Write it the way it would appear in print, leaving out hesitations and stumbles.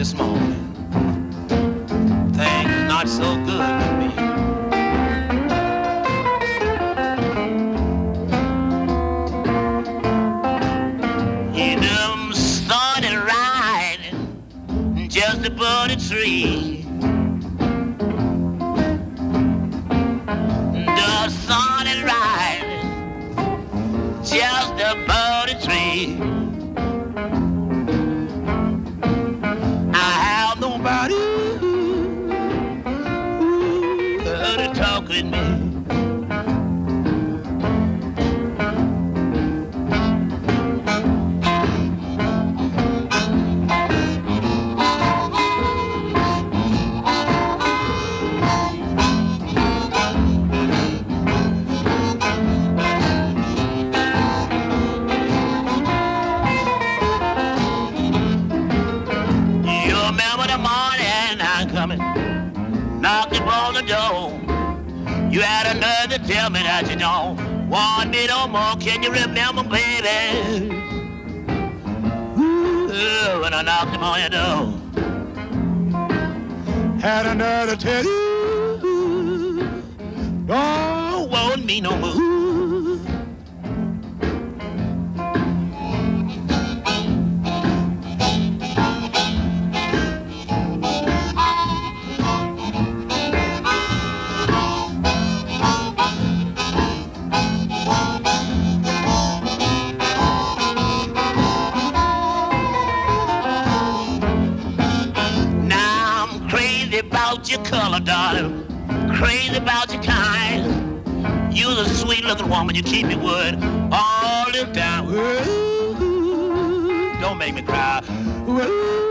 this morning. Things not so good with me. You done started riding just above the tree. Done started riding just above the tree. Nobody to talk with me. Knocked upon the door. You had a nerve to tell me that you don't want me no more. Can you remember, baby? Ooh, when I knocked upon your door. Had a nerve to tell you don't want me no more. About your color, darling, crazy about your kind. You're the sweet-looking woman, you keep your word all the time. Ooh, don't make me cry. Ooh.